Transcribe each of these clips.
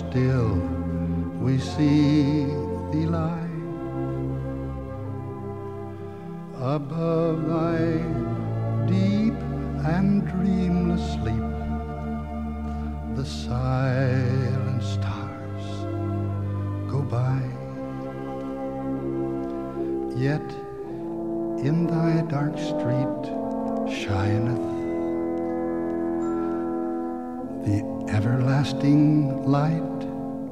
still we see thee lie above thy deep and dreamless sleep. The silent stars go by, yet in thy dark street shineth the everlasting light.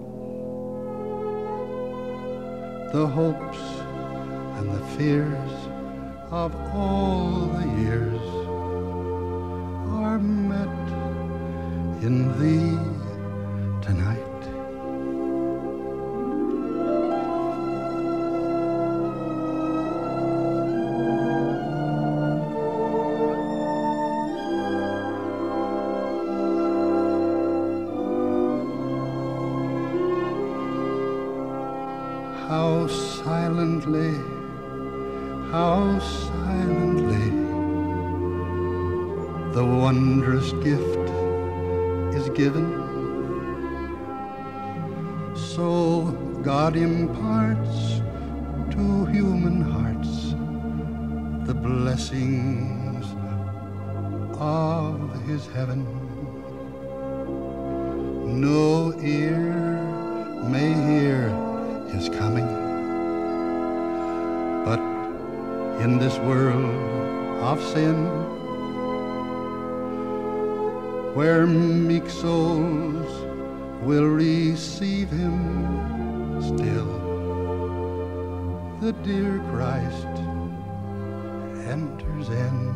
The hopes and the fears of all the years are met in thee tonight. How silently, how silently the wondrous gift is given. So God imparts to human hearts the blessings of his heaven. No ear may hear his coming, but in this world of sin, where meek souls will receive him still, the dear Christ enters in.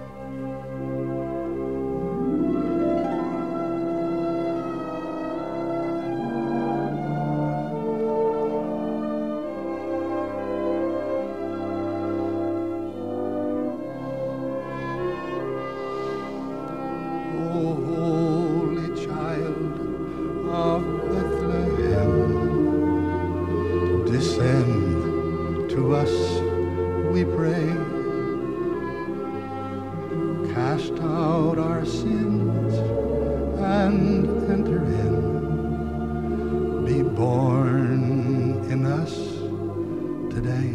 Descend to us, we pray. Cast out our sins and enter in. Be born in us today.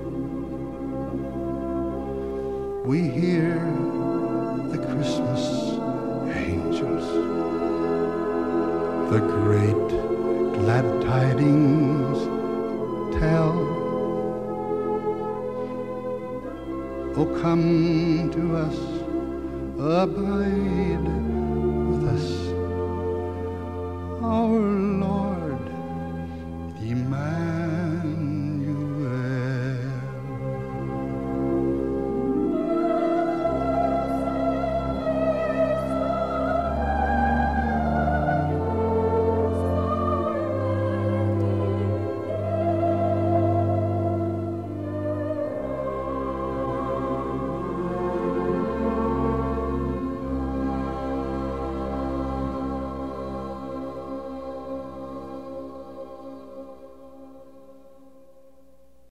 We hear the Christmas angels, the great glad tidings tell. Oh, come to us, abide